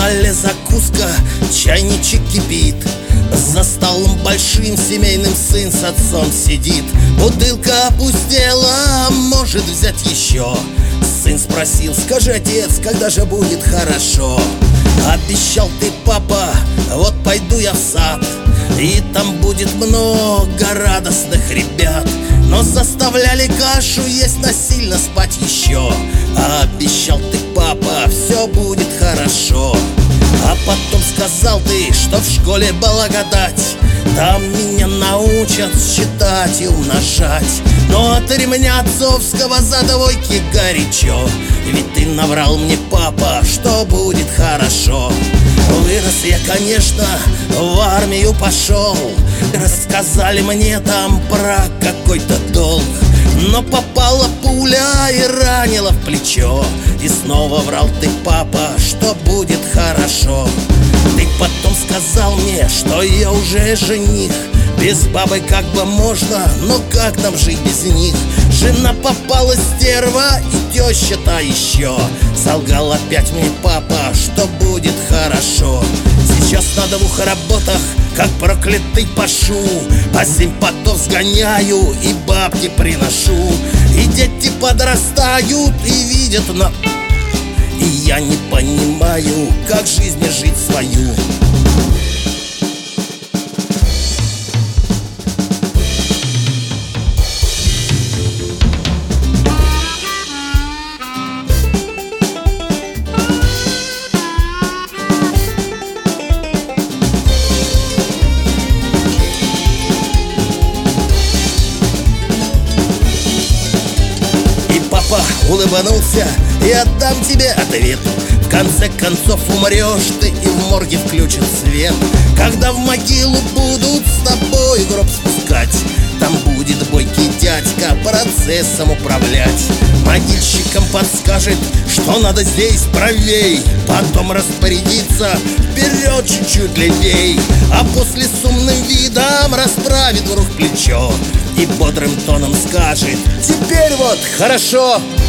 столе закуска, чайничек кипит. За столом большим семейным сын с отцом сидит. Бутылка опустела, может взять еще. Сын спросил: скажи, отец, когда же будет хорошо? Обещал ты, папа, вот пойду я в сад, и там будет много радостных ребят. Но заставляли кашу есть, насильно спать еще. Обещал ты, папа, все будет хорошо. А потом сказал ты, что в школе благодать, там меня научат считать и умножать. Но от ремня отцовского за двойки горячо. Ведь ты наврал мне, папа, что будет хорошо. Вырос я, конечно, в армию пошел. Рассказали мне там про какой-то долг. Но попала пуля и ранила в плечо. И снова врал ты, папа, что будет хорошо. Ты потом сказал мне, что я уже жених. Без бабы как бы можно, но как нам жить без них? Жена попала стерва и теща та еще. Солгал опять мне папа, что будет хорошо. Сейчас на двух работах, как проклятый пашу. По 7 потов сгоняю и бабки приношу. И дети подрастают и видят И я не понимаю, как жизнь жить свою. Улыбнулся: и отдам тебе ответ. В конце концов умрешь ты, и в морге включат свет. Когда в могилу будут с тобой гроб спускать, там будет бойкий дядька процессом управлять. Могильщикам подскажет, что надо здесь правей, потом распорядиться: вперед чуть-чуть левей. А после с умным видом расправит вдруг плечо и бодрым тоном скажет: теперь вот хорошо.